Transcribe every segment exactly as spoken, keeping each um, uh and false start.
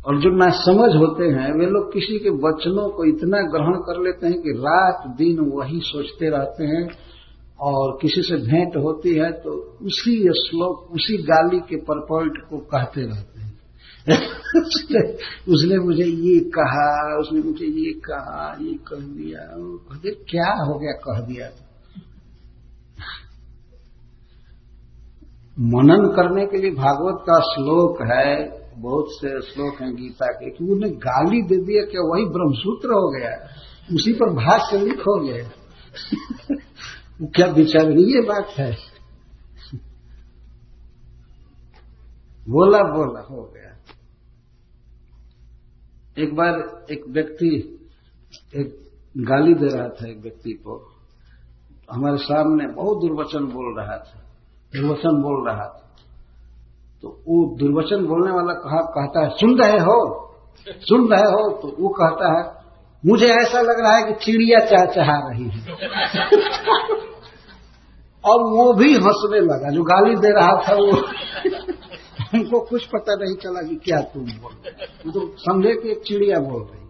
और जो नासमझ होते हैं वे लोग किसी के वचनों को इतना ग्रहण कर लेते हैं कि रात दिन वही सोचते रहते हैं, और किसी से भेंट होती है तो उसी श्लोक उसी गाली के परपॉइंट को कहते रहते हैं। उसने, उसने मुझे ये कहा, उसने मुझे ये कहा, ये कह दिया। कहते क्या हो गया कह दिया? मनन करने के लिए भागवत का श्लोक है, बहुत से श्लोक हैं गीता के, कि उन्हें गाली दे दिया क्या वही ब्रह्मसूत्र हो गया, उसी पर भाष्य लिख हो गया। वो क्या विचारणीय बात है। बोला बोला हो गया। एक बार एक व्यक्ति एक गाली दे रहा था एक व्यक्ति को, हमारे सामने बहुत दुर्वचन बोल रहा था दुर्वचन बोल रहा था तो वो दुर्वचन बोलने वाला कहा कहता है सुन रहे हो सुन रहे हो तो वो कहता है मुझे ऐसा लग रहा है कि चिड़िया चहचहा रही है। और वो भी हंसने लगा, जो गाली दे रहा था वो। उनको कुछ पता नहीं चला कि क्या तुम बोल रहे, वो तो समझे कि एक चिड़िया बोल रही।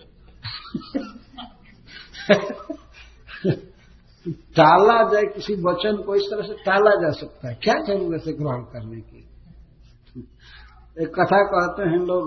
टाला जाए किसी वचन को, इस तरह से टाला जा सकता है, क्या जरूरत है ग्रहण करने की। एक कथा कहते हैं लोग,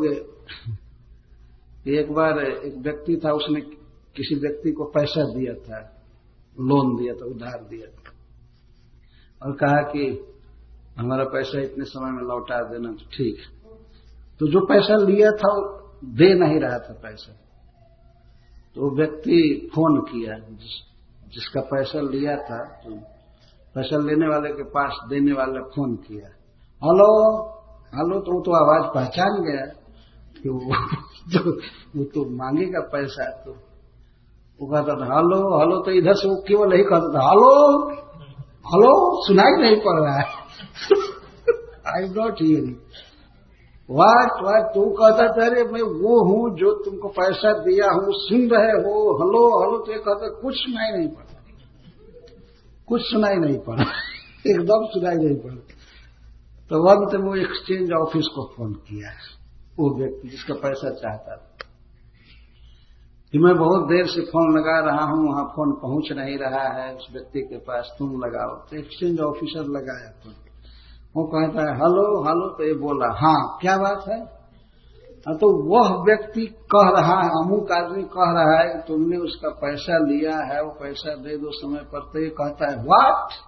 एक बार एक व्यक्ति था, उसने किसी व्यक्ति को पैसा दिया था, लोन दिया था, उधार दिया था, और कहा कि हमारा पैसा इतने समय में लौटा देना। तो ठीक, तो जो पैसा लिया था वो दे नहीं रहा था पैसा, तो वो व्यक्ति फोन किया, जिस, जिसका पैसा लिया था, तो पैसा लेने वाले के पास देने वाले फोन किया, हेलो हेलो, तो वो तो आवाज पहचान गया कि वो तो, वो तो मांगेगा पैसा। तो वो कहता था हेलो हेलो, तो इधर से वो केवल यही कहता था हेलो हेलो, सुनाई नहीं पड़ रहा है। I am not hearing what what. तो कहता था अरे मैं वो हूं जो तुमको पैसा दिया हूं, सुन रहे हो, हेलो हेलो। तो ये कहता कुछ सुनाई नहीं पड़ रहा, कुछ सुनाई नहीं पड़ रहा, एकदम सुनाई नहीं पड़ रहा। तो अंत में वो एक्सचेंज ऑफिस को फोन किया, वो व्यक्ति जिसका पैसा चाहता था, कि मैं बहुत देर से फोन लगा रहा हूं, वहां फोन पहुंच नहीं रहा है उस व्यक्ति के पास, तुम लगाओ। तो एक्सचेंज ऑफिसर लगाया फोन, वो कहता है हेलो हेलो। तो ये बोला हाँ क्या बात है? तो वह व्यक्ति कह रहा है, अमुक आदमी कह रहा है कि तुमने उसका पैसा लिया है, वो पैसा दे दो समय पर। तो ये कहता है व्हाट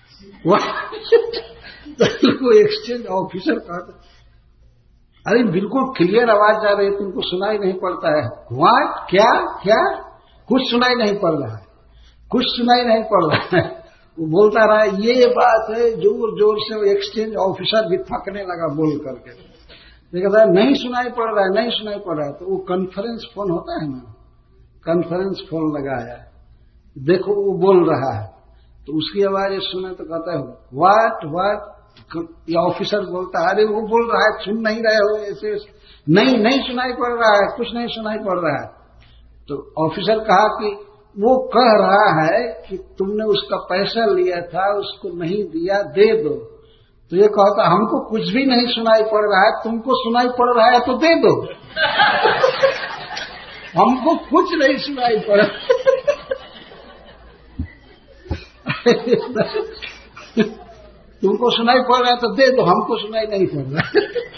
वो एक्सचेंज ऑफिसर कहता अरे बिल्कुल क्लियर आवाज आ रही है, तुमको सुनाई नहीं पड़ता है? व्हाट क्या क्या? कुछ सुनाई नहीं पड़ रहा है, कुछ सुनाई नहीं पड़ रहा है। वो बोलता रहा ये बात है, जोर जोर से। वो एक्सचेंज ऑफिसर भी थकने लगा बोल करके, कहता है नहीं सुनाई पड़ रहा है, नहीं सुनाई पड़ रहा है। तो वो कॉन्फ्रेंस फोन होता है ना, कॉन्फ्रेंस फोन लगाया, देखो वो बोल रहा है, तो उसकी आवाज सुना तो कहता है व्हाट व्हाट। या ऑफिसर बोलता है अरे वो बोल रहा है, सुन नहीं रहे हो? ऐसे नहीं नहीं सुनाई पड़ रहा है, कुछ नहीं सुनाई पड़ रहा है। तो ऑफिसर कहा कि वो कह रहा है कि तुमने उसका पैसा लिया था, उसको नहीं दिया, दे दो। तो ये कहता हमको कुछ भी नहीं सुनाई पड़ रहा है, तुमको सुनाई पड़ रहा है तो दे दो। हमको कुछ नहीं सुनाई पड़ तुमको सुनाई पड़ रहा है तो दे दो, हमको सुनाई नहीं पड़ रहा।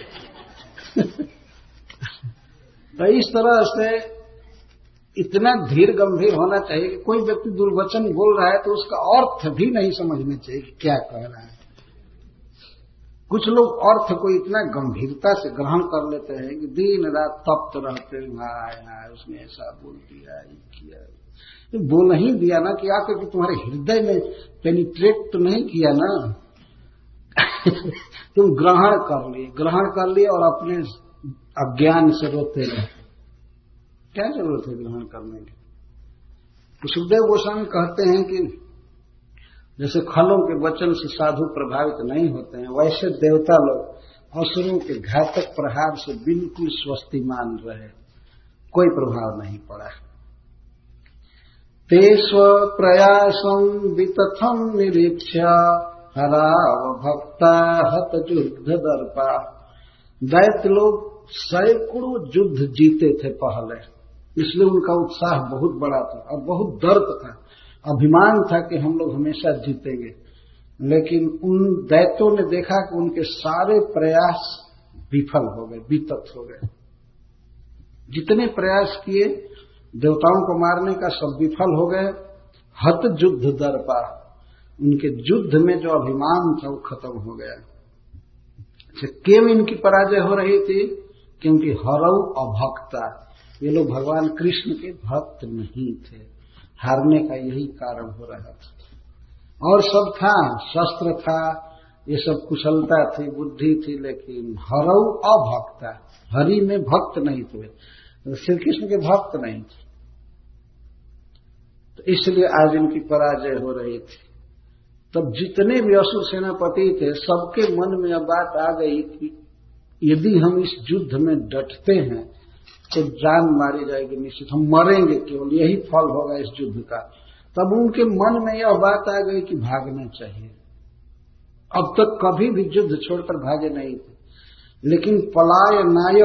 तो इस तरह से इतना धीर गंभीर होना चाहिए कि कोई व्यक्ति दुर्वचन बोल रहा है तो उसका अर्थ भी नहीं समझना चाहिए कि क्या कह रहा है। कुछ लोग अर्थ को इतना गंभीरता से ग्रहण कर लेते हैं कि दिन रात तप्त रहते हैं, हाय हाय उसने ऐसा बोल दिया, ये किया, तो बोल ही दिया ना कि आकर कि तुम्हारे हृदय में पेनिट्रेट तो नहीं किया ना। तुम ग्रहण कर लिए ग्रहण कर लिए और अपने अज्ञान से रोते रहे। क्या जरूरत है ग्रहण करने की? तो सुखदेव गोस्वामी कहते हैं कि जैसे खलों के वचन से साधु प्रभावित नहीं होते हैं, वैसे देवता लोग असुरों के घातक प्रहार से बिल्कुल स्वस्तिमान रहे, कोई प्रभाव नहीं पड़ा। ते स्व प्रयासं वितथं निरीक्ष्य हराव भक्ता हत युद्ध दर्पा। दैत्य लोग सैकड़ों युद्ध जीते थे पहले, इसलिए उनका उत्साह बहुत बड़ा था और बहुत दर्द था, अभिमान था कि हम लोग हमेशा जीतेंगे। लेकिन उन दैत्यों ने देखा कि उनके सारे प्रयास विफल हो गए, वितत हो गए। जितने प्रयास किए देवताओं को मारने का सब विफल हो गए। हत युद्ध दर्पा, उनके युद्ध में जो अभिमान था वो खत्म हो गया। अच्छा, क्यों इनकी पराजय हो रही थी? क्योंकि हरऊ अभक्ता, ये लोग भगवान कृष्ण के भक्त नहीं थे। हारने का यही कारण हो रहा था। और सब था, शस्त्र था, ये सब कुशलता थी, बुद्धि थी, लेकिन हरऊ अभक्ता, हरि में भक्त नहीं थे, श्री कृष्ण के भक्त नहीं थे। तो इसलिए आज इनकी पराजय हो रही थी। तब जितने भी असुर सेनापति थे, सबके मन में यह बात आ गई कि यदि हम इस युद्ध में डटते हैं तो जान मारी जाएगी निश्चित, हम मरेंगे, केवल यही फल होगा इस युद्ध का। तब उनके मन में यह बात आ गई कि भागना चाहिए। अब तक कभी भी युद्ध छोड़कर भागे नहीं थे, लेकिन पलायनाय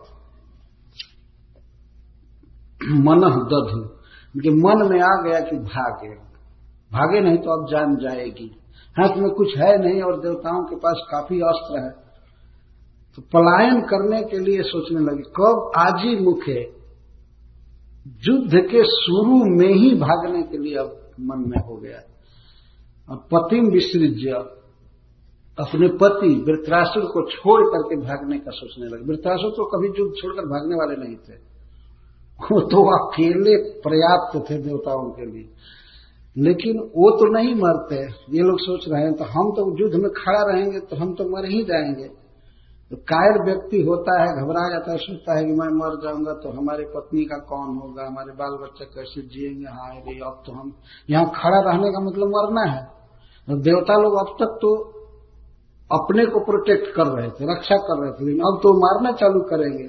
मनः दधु, उनके मन में आ गया कि भागे, भागे नहीं तो अब जान जाएगी। हाथ में कुछ है नहीं और देवताओं के पास काफी अस्त्र है, तो पलायन करने के लिए सोचने लगे। कब? आजी मुखे, युद्ध के शुरू में ही भागने के लिए अब मन में हो गया। अब पतिम विसृज्य, अपने पति वृत्रासुर को छोड़ करके भागने का सोचने लगे। वृत्रासुर तो कभी युद्ध छोड़कर भागने वाले नहीं थे, वो तो अकेले पर्याप्त थे देवताओं के लिए। लेकिन वो तो नहीं मरते। ये लोग सोच रहे हैं तो हम तो युद्ध में खड़ा रहेंगे तो हम तो मर ही जाएंगे। तो कायर व्यक्ति होता है, घबरा जाता है, सोचता है कि मैं मर जाऊंगा तो हमारी पत्नी का कौन होगा, हमारे बाल बच्चे कैसे जिएंगे। हाँ रे, अब तो हम यहाँ खड़ा रहने का मतलब मरना है। तो देवता लोग अब तक तो अपने को प्रोटेक्ट कर रहे थे, रक्षा कर रहे थे, लेकिन अब तो मारना चालू करेंगे।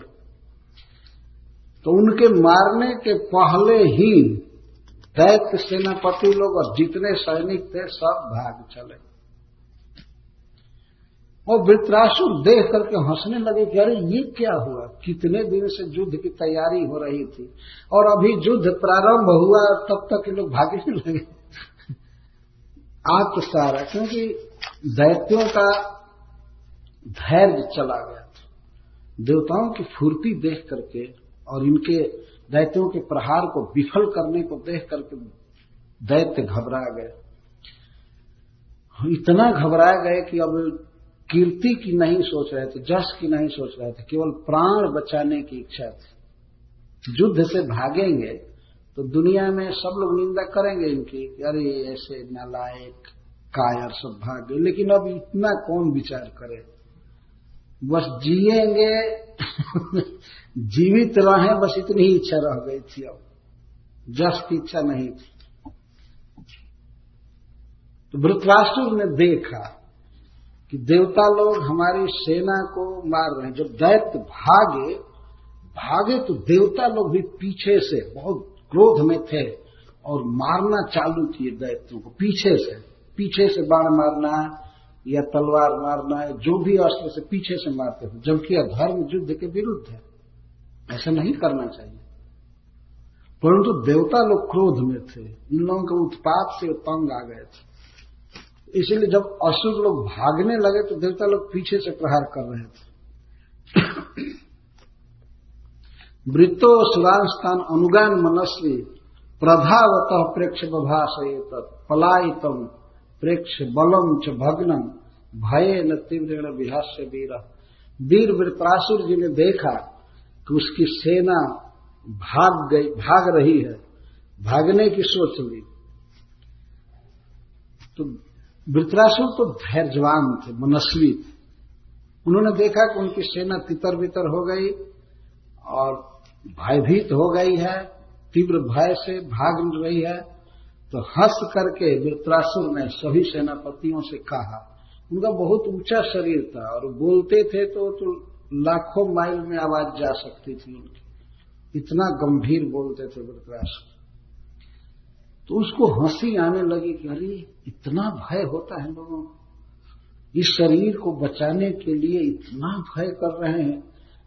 तो उनके मारने के पहले ही दैत्य सेनापति लोग और जितने सैनिक थे सब भाग चले। और वृत्रासुर देख करके हंसने लगे कि अरे ये क्या हुआ, कितने दिन से युद्ध की तैयारी हो रही थी और अभी युद्ध प्रारंभ हुआ तब तक ये लोग भागने लगे। आप तो सारा, क्योंकि दैत्यों का धैर्य चला गया था। देवताओं की फुर्ती देख करके और इनके दैत्यों के प्रहार को विफल करने को देख करके दैत्य घबरा गए। इतना घबरा गए कि अब कीर्ति की नहीं सोच रहे थे, जश की नहीं सोच रहे थे, केवल प्राण बचाने की इच्छा थी। युद्ध से भागेंगे तो दुनिया में सब लोग निंदा करेंगे इनकी, अरे ऐसे नालायक कायर सब भाग गए। लेकिन अब इतना कौन विचार करे, बस जिएंगे जीवित रहें, बस इतनी ही इच्छा रह गई थी। अब जश की इच्छा नहीं थी। तो वृत्रासुर ने देखा कि देवता लोग हमारी सेना को मार रहे हैं। जब दैत्य भागे भागे तो देवता लोग भी पीछे से बहुत क्रोध में थे और मारना चालू किए दैत्यों को पीछे से। पीछे से बाण मारना या तलवार मारना, जो भी अस्त्र से पीछे से मारते थे, जबकि अधर्म युद्ध के विरुद्ध है, ऐसा नहीं करना चाहिए। परंतु देवता लोग क्रोध में थे, इन लोगों के उत्पात से तंग आ गए थे। इसलिए जब असुर लोग भागने लगे तो देवता लोग पीछे से प्रहार कर रहे थे। वृत्तो सुरांस्तान अनुगान मनस्वी प्रधावत प्रेक्ष बभाषयेत पलायितम प्रेक्ष बलम च भग्नम भये न तीव्रेण विहास्य वीर। वीर वृत्रासुर जी ने देखा कि उसकी सेना भाग गई, भाग रही है, भागने की सोच ली। तो वृत्रासुर तो धैर्यवान थे, मनस्वी थे। उन्होंने देखा कि उनकी सेना तितर बितर हो गई और भयभीत हो गई है, तीव्र भय से भाग रही है। तो हंस करके वृत्रासुर ने सभी सेनापतियों से कहा, उनका बहुत ऊंचा शरीर था और बोलते थे तो, तो लाखों माइल में आवाज जा सकती थी उनकी, इतना गंभीर बोलते थे वृत्रासुर। तो उसको हंसी आने लगी कि अरे इतना भय होता है लोगों को, इस शरीर को बचाने के लिए इतना भय कर रहे हैं।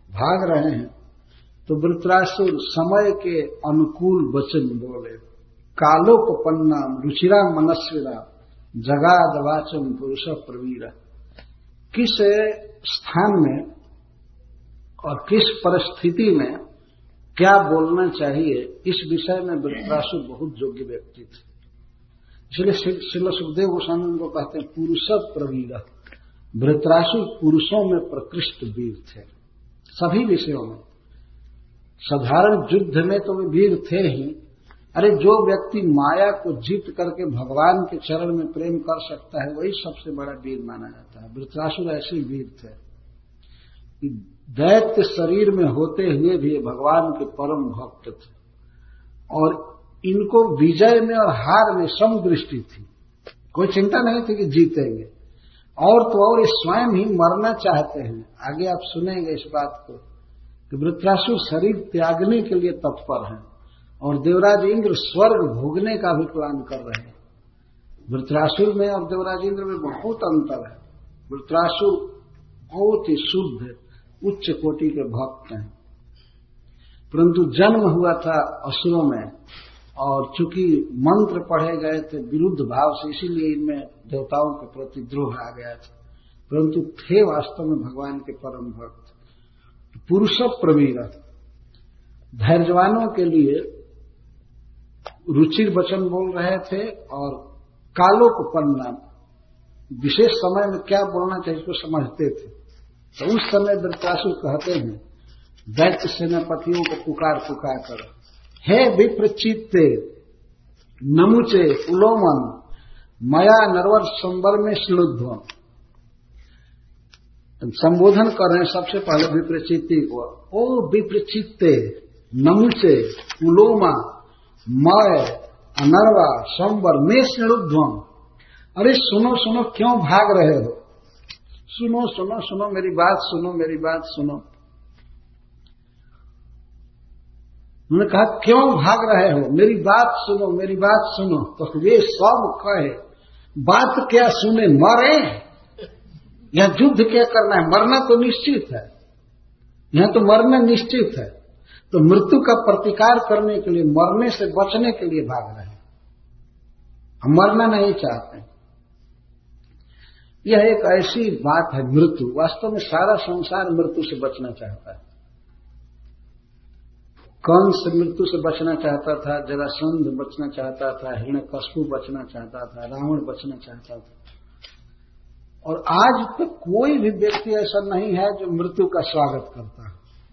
भाग रहे हैं, तो वृत्रासुर समय के अनुकूल वचन बोले। कालोपपन्ना रुचिरा मनस्विरा जगाद वाचम पुरुष प्रवीरा। किस स्थान में और किस परिस्थिति में क्या बोलना चाहिए, इस विषय में वृत्रासुर बहुत योग्य व्यक्ति थे। इसलिए श्रील सुखदेव गोस्वामी को कहते हैं पुरुष प्रवीर। वृत्रासुर पुरुषों में प्रकृष्ट वीर थे, सभी विषयों में। साधारण युद्ध में तो वे वीर थे ही। अरे जो व्यक्ति माया को जीत करके भगवान के चरण में प्रेम कर सकता है, वही सबसे बड़ा वीर माना जाता है। वृत्रासुर ऐसे वीर थे कि दैत्य शरीर में होते हुए भी भगवान के परम भक्त थे, और इनको विजय में और हार में समदृष्टि थी। कोई चिंता नहीं थी कि जीतेंगे, और तो और ये स्वयं ही मरना चाहते हैं। आगे आप सुनेंगे इस बात को कि वृत्रासुर शरीर त्यागने के लिए तत्पर हैं, और देवराज इंद्र स्वर्ग भोगने का भी प्लान कर रहे हैं। वृत्रासुर में और देवराज इंद्र में बहुत अंतर है। वृत्रासुर बहुत ही शुद्ध उच्च कोटि के भक्त हैं, परंतु जन्म हुआ था असुरों में, और चूंकि मंत्र पढ़े गए थे विरुद्ध भाव से, इसीलिए इनमें देवताओं के प्रति द्रोह आ गया था, परंतु थे वास्तव में भगवान के परम भक्त। पुरुष प्रवीर धैर्यवानों के लिए रुचिर वचन बोल रहे थे, और कालोपपन्ना विशेष समय में क्या बोलना चाहिए इसको समझते थे। तो उस समय वृत्रासुर कहते हैं दैत्य सेनापतियों को पुकार पुकार कर, हे विप्रचित्ते नमुचे पुलोमन मया नरवर संबर में श्लुध्वम। संबोधन कर रहे हैं सबसे पहले विप्रचित्ती को। ओ विप्रचित्ते नमुचे पुलोमा मय अनरवा संबर में श्लुध्वम। अरे सुनो सुनो, क्यों भाग रहे हो? सुनो सुनो सुनो, मेरी बात सुनो, मेरी बात सुनो। उन्होंने कहा क्यों भाग रहे हो? मेरी बात सुनो, मेरी बात सुनो। तो वे सब कहे बात क्या सुने, मरे? यहां युद्ध क्या करना है? मरना तो निश्चित है, यहां तो मरना निश्चित है। तो मृत्यु का प्रतिकार करने के लिए, मरने से बचने के लिए भाग रहे हैं। हम मरना नहीं चाहते। यह एक ऐसी बात है मृत्यु। वास्तव में सारा संसार मृत्यु से बचना चाहता है। कंस मृत्यु से बचना चाहता था, जरासंध बचना चाहता था, हिरण्यकश्यप बचना चाहता था, रावण बचना चाहता था, और आज तक कोई भी व्यक्ति ऐसा नहीं है जो मृत्यु का स्वागत करता है।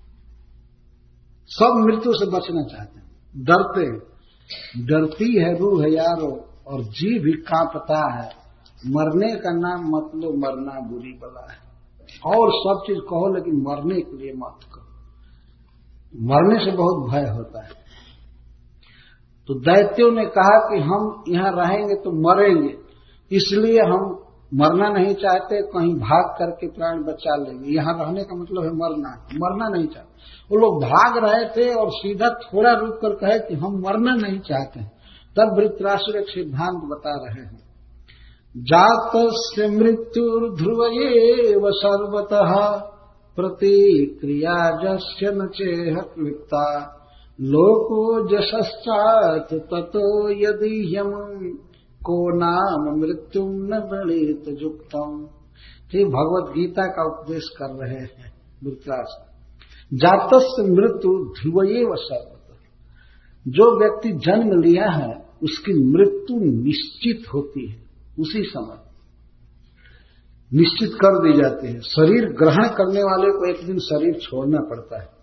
सब मृत्यु से बचना चाहते हैं, डरते डरती है रूह यारो, और जी भी कांपता है। मरने का नाम मत लो, मरना बुरी बला है। और सब चीज कहो लेकिन मरने के लिए मत कहो। मरने से बहुत भय होता है। तो दैत्यों ने कहा कि हम यहां रहेंगे तो मरेंगे, इसलिए हम मरना नहीं चाहते, कहीं भाग करके प्राण बचा लेंगे। यहां रहने का मतलब है मरना, मरना नहीं चाहते। वो लोग भाग रहे थे और सीधा थोड़ा रुक कर कहे कि हम मरना नहीं चाहते। तब वृत्रासुर एक सिद्धांत बता रहे हैं, जातस्य मृत्युर्ध्रुवयेव सर्वतः प्रतिक्रिया जस्य न चेह क्लिप्ता लोको जशश्चात् ततो यदि ह्यम को नाम मृत्युम न वृणीत युक्तम। ये भगवत गीता का उपदेश कर रहे हैं वृत्रासुर। जातस्य मृत्यु ध्रुवयेव सर्वतः। जो व्यक्ति जन्म लिया है उसकी मृत्यु निश्चित होती है, उसी समय निश्चित कर दी जाती है। शरीर ग्रहण करने वाले को एक दिन शरीर छोड़ना पड़ता है।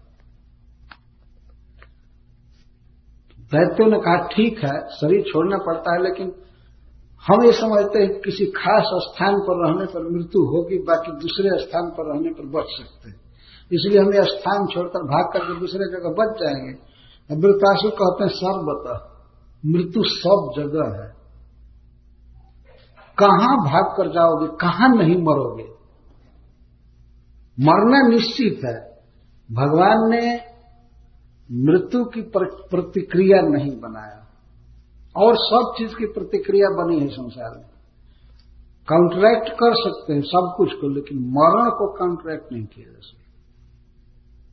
दैत्यों ने कहा ठीक है शरीर छोड़ना पड़ता है, लेकिन हम ये समझते हैं किसी खास स्थान पर रहने पर मृत्यु होगी, बाकी दूसरे स्थान पर रहने पर बच सकते हैं, इसलिए हम ये स्थान छोड़कर भाग करके दूसरे जगह बच जाएंगे। अब वृत्रासुर कहते हैं सर्वतः मृत्यु सब जगह है, कहां भाग कर जाओगे, कहां नहीं मरोगे, मरना निश्चित है। भगवान ने मृत्यु की प्रतिक्रिया नहीं बनाया, और सब चीज की प्रतिक्रिया बनी है संसार में। काउंटरैक्ट कर सकते हैं सब कुछ को, लेकिन मरण को काउंटरैक्ट नहीं किया जा सकता।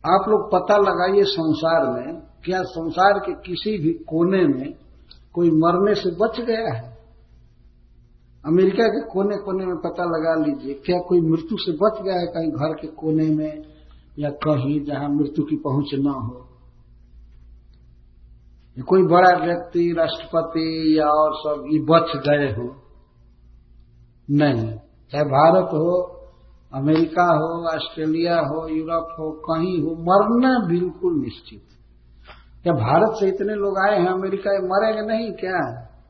आप लोग पता लगाइए संसार में, क्या संसार के किसी भी कोने में कोई मरने से बच गया है? अमेरिका के कोने कोने में पता लगा लीजिए, क्या कोई मृत्यु से बच गया है कहीं घर के कोने में या कहीं जहां मृत्यु की पहुंच न हो? कोई बड़ा व्यक्ति, राष्ट्रपति या और सब ये बच गए हो? नहीं। चाहे भारत हो, अमेरिका हो, ऑस्ट्रेलिया हो, यूरोप हो, कहीं हो, मरना बिल्कुल निश्चित। क्या भारत से इतने लोग आए हैं अमेरिका में, मरेंगे नहीं क्या?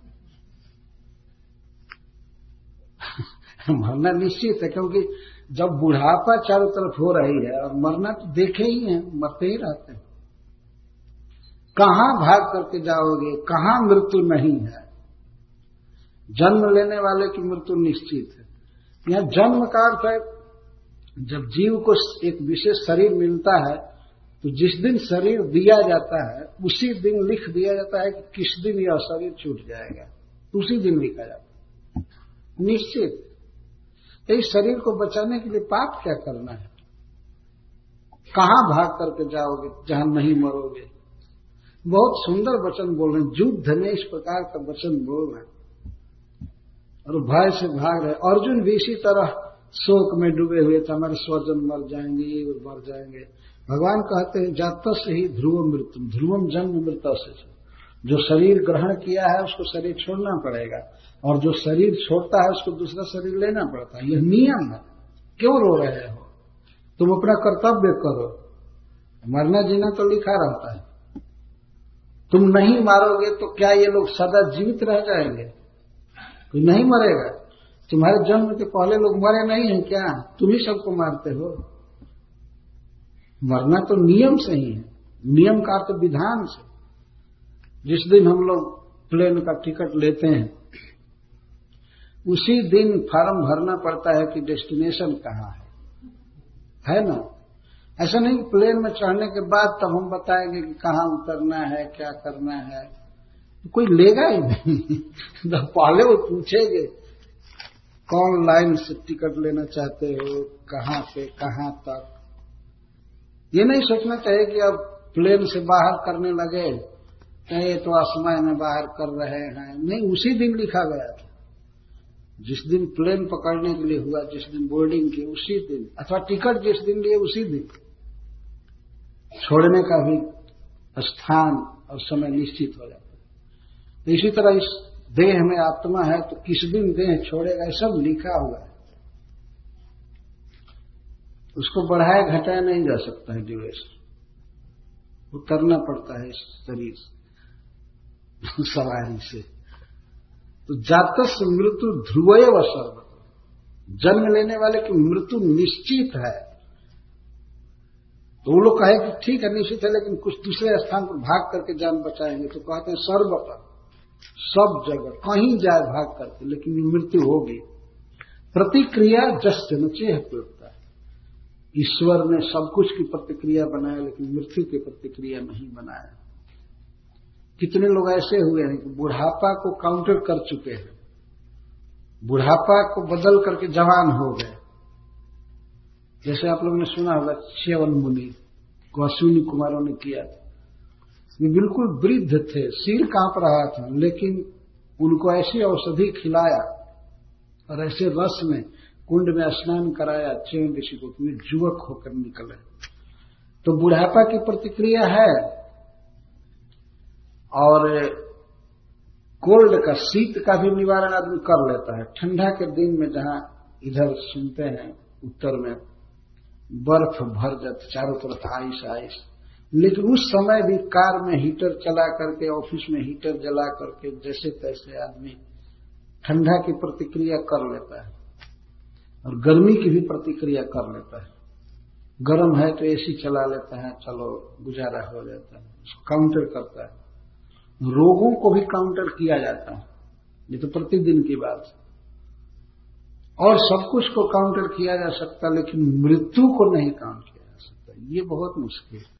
मरना निश्चित है, क्योंकि जब बुढ़ापा चारों तरफ हो रही है और मरना तो देखे ही हैं, मरते ही रहते हैं। कहां भाग करके जाओगे? कहां मृत्यु नहीं है? जन्म लेने वाले की मृत्यु निश्चित है। यहां जन्म का अर्थ है, जब जीव को एक विशेष शरीर मिलता है तो जिस दिन शरीर दिया जाता है उसी दिन लिख दिया जाता है कि किस दिन यह शरीर छूट जाएगा, उसी दिन लिखा जाता है निश्चित। तो इस शरीर को बचाने के लिए पाप क्या करना है? कहां भाग करके जाओगे जहां नहीं मरोगे? बहुत सुंदर वचन बोल रहे हैं, युद्ध में इस प्रकार का वचन बोल रहे हैं और भय से भाग रहे। अर्जुन भी इसी तरह शोक में डूबे हुए थे, हमारे स्वजन मर जाएंगे, ये मर जाएंगे। भगवान कहते हैं जातस ही ध्रुव मृत्यु, ध्रुवम जन्म मृत्यु से। जो शरीर ग्रहण किया है उसको शरीर छोड़ना पड़ेगा, और जो शरीर छोड़ता है उसको दूसरा शरीर लेना पड़ता है। यह नियम है। क्यों रो रहे हो? तुम अपना कर्तव्य करो। मरना जीना तो लिखा रहता है। तुम नहीं मारोगे तो क्या ये लोग सदा जीवित रह जाएंगे? कोई नहीं मरेगा। तुम्हारे जन्म के पहले लोग मरे नहीं हैं क्या? तुम ही सबको मारते हो। मरना तो नियम से ही है। नियम का अर्थ विधान से। जिस दिन हम लोग प्लेन का टिकट लेते हैं उसी दिन फॉर्म भरना पड़ता है कि डेस्टिनेशन कहाँ है, है ना? ऐसा नहीं प्लेन में चढ़ने के बाद तब हम बताएंगे कि कहाँ उतरना है, क्या करना है। तो कोई लेगा ही नहीं। तो पहले वो पूछेंगे कौन लाइन से टिकट लेना चाहते हो, कहाँ पे कहाँ तक। ये नहीं सोचना चाहिए कि अब प्लेन से बाहर करने लगे, ये तो आसमान में बाहर कर रहे हैं। नहीं, उसी दिन लिखा गया था। जिस दिन प्लेन पकड़ने के लिए हुआ, जिस दिन बोर्डिंग की, उसी दिन, अथवा टिकट जिस दिन लिए उसी दिन छोड़ने का भी स्थान और समय निश्चित हो जाता है। तो इसी तरह इस देह में आत्मा है तो किस दिन देह छोड़ेगा, ये सब लिखा हुआ है। उसको बढ़ाया घटाया नहीं जा सकता है। ड्यूरेशन उतरना पड़ता है इस शरीर सवारी से। तो जातस मृत्यु ध्रुवैव सर्वत्र, जन्म लेने वाले की मृत्यु निश्चित है। तो वो लोग कहे कि ठीक है निश्चित है, लेकिन कुछ दूसरे स्थान पर भाग करके जान बचाएंगे। तो कहते हैं सर्वत्र, सब जगह कहीं जाए भाग करके, लेकिन मृत्यु होगी। प्रतिक्रिया जस्य नचेह प्रवृत्ता है। ईश्वर ने सब कुछ की प्रतिक्रिया बनाया, लेकिन मृत्यु की प्रतिक्रिया नहीं बनाया। कितने लोग ऐसे हुए हैं कि बुढ़ापा को काउंटर कर चुके हैं, बुढ़ापा को बदल करके जवान हो गए। जैसे आप लोगों ने सुना होगा च्यवन मुनि को अश्विनी कुमारों ने किया था। वे बिल्कुल वृद्ध थे, सिर कांप रहा था, लेकिन उनको ऐसी औषधि खिलाया और ऐसे रस में कुंड में स्नान कराया च्यवन ऋषि को, वे युवक होकर निकले। तो बुढ़ापा की प्रतिक्रिया है। और कोल्ड का, शीत का भी निवारण आदमी कर लेता है। ठंडा के दिन में जहां इधर सुनते हैं उत्तर में बर्फ भर जाती, चारों तरफ आइस आइस, लेकिन उस समय भी कार में हीटर चला करके, ऑफिस में हीटर जला करके जैसे तैसे आदमी ठंडा की प्रतिक्रिया कर लेता है और गर्मी की भी प्रतिक्रिया कर लेता है। गर्म है तो एसी चला लेता है, चलो गुजारा हो जाता है, उसको काउंटर करता है। रोगों को भी काउंटर किया जाता है, ये तो प्रतिदिन की बात है। और सब कुछ को काउंटर किया जा सकता, लेकिन मृत्यु को नहीं काउंट किया जा सकता। ये बहुत मुश्किल है।